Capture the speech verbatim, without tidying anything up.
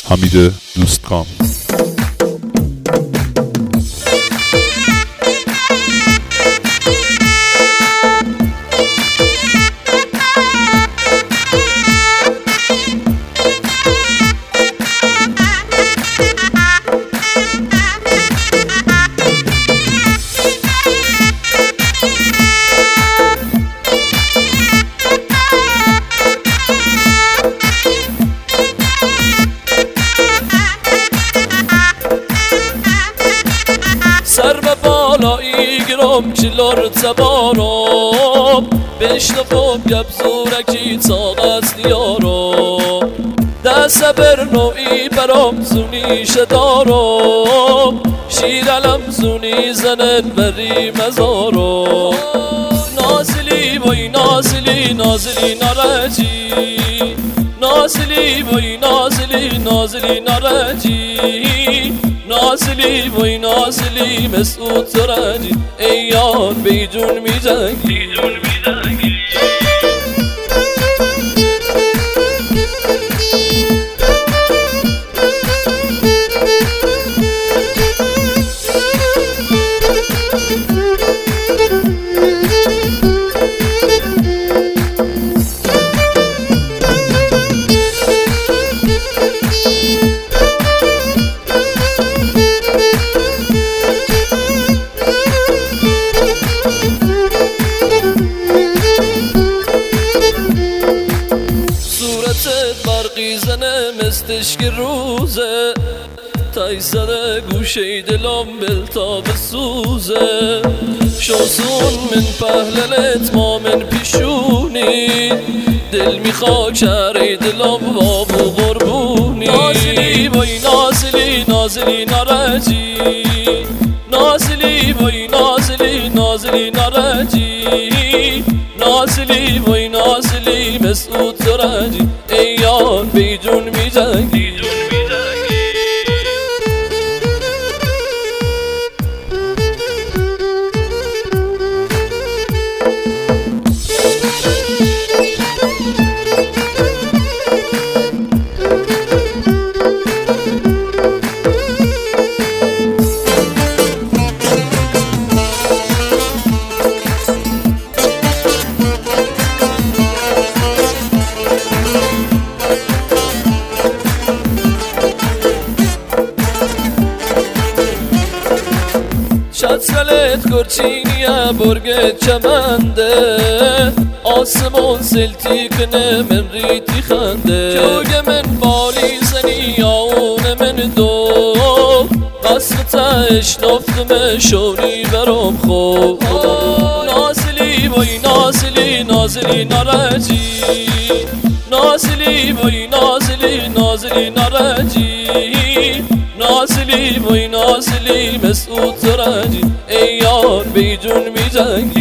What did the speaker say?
حمید دوستکام. سر به بالایی گرم چلور تبارم بشنفم گب زورکی طاقت نیارم دست بر نوعی برام زونی شدارم شیر علم زونی زنن بری مزارم نازلی وی نازلی نازلی نرجی نازلی وی نازلی نازلی نرجی نازلی وی نازلی مسعود ترجی ایان بیجون می جنگی برقی زنه مستش که روزه تایسر گوشه دلم بلتا بسوزه شاسون من پهللت ما من پیشونی دل میخواد شهر دلم بابو قربونی نازلی وی نازلی نازلی نرجی نازلی وی نازلی نازلی نرجی نازلی وی نازلی مسعود ترجی ایان بیجون می جنگی شتسلت گرچینیه برگ چمنده آسمون سلتی کنه من ریتی خنده جوگ من بالی زنی آون من دو قصد اشنفتم شونی برام خوب نازلی وی نازلی نازلی نرجی نازلی وی نازلی نازلی نرجی نازلی وی نازلی مسعود ترجی ایان بیجون می جنگی